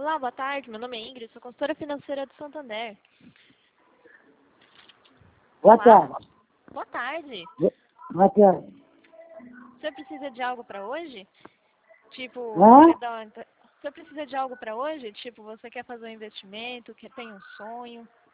Olá, boa tarde. Meu nome é Ingrid, sou consultora financeira do Santander. Boa Olá. tarde. Boa tarde. Boa tarde. Você precisa de algo para hoje? Tipo, Hã? você precisa de algo para hoje? Tipo, você quer fazer um investimento, tem um sonho?